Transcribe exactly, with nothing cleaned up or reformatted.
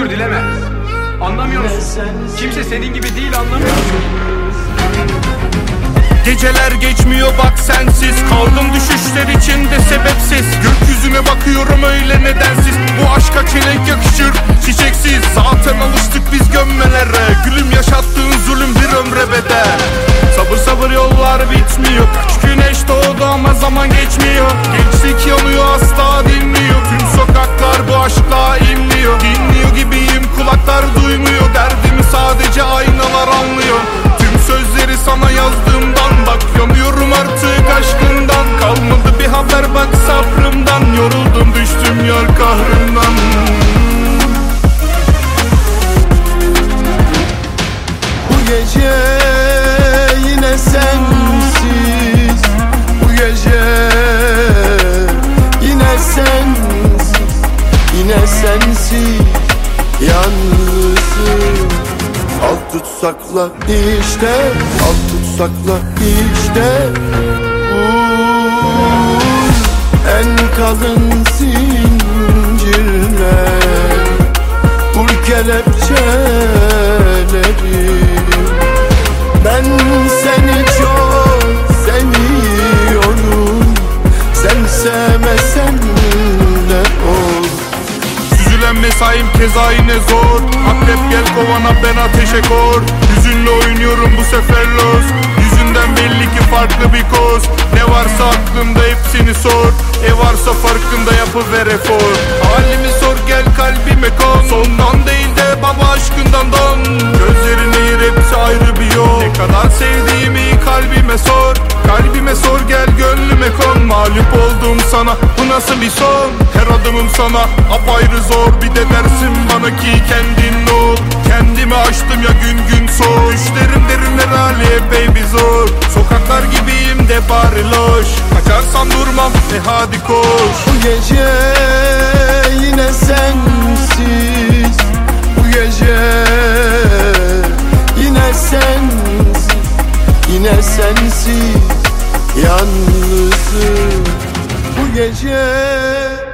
özür dileme. Anlamıyor musun? Kimse senin gibi değil, anlamıyor musun? Geceler geçmiyor bak sensiz, kaldım düşüşler içinde sebepsiz. Gökyüzüne bakıyorum öyle nedensiz. Bu aşka çelenk yakışır çiçeksiz. Zaten alıştık biz gömmelere. Gülüm yaşattığın zulüm bir ömre bedel. Sabır sabır yollar bitmiyor. Kaç güneş doğdu ama zaman geçmiyor. Gençlik yanıyor asla dinmiyor. Tüm sokaklar bu aşkla inliyor. Dinliyor gibiyim kulaklar duymuyor. Derdimi sadece aynalar anlıyor. Tüm sözleri sana yazdığımdan bak yanıyorum artık aşkından. Kalmadı bir haber bak sabrımdan. Yoruldum düştüm yar kahrından. Bu gece yine sensiz. Bu gece yine sensiz. Yine sensiz yalnızım. Al tut sakla işte, al tut sakla işte. Vur en kalın zincirler, vur kelepçeleri. Ben seni çok seviyorum, sen sevmesen de olur. Süzülen mesaim keza yine zor. Akrep gel kovana ben ateşe kor. Yüzünle oynuyorum bu sefer los. Yüzünden belli ki farklı bir koz. Ne varsa aklında hepsini sor. E varsa farkında yapıver efor. Halimi sor gel kalbime kon. Sondan değil de baba aşkından don. Gözlerine yer hepsi ayrı bir yol. Ne kadar sevdiğimi kalbime sor. Kalbime sor gel gönlüme kon. Mağlup oldum sana bu nasıl bir son. Her adımım sana apayrı zor. Bir de dersin bana ki kendin ol. Kendimi açtım ya gün gün soğuk. Düşlerim derinler hali epey bir zor. Sokaklar gibiyim de bari loş. Kaçarsan durmam e hadi koş. Bu gece yine sensiz. Bu gece yine sensiz. Yine sensiz yalnızım. Bu gece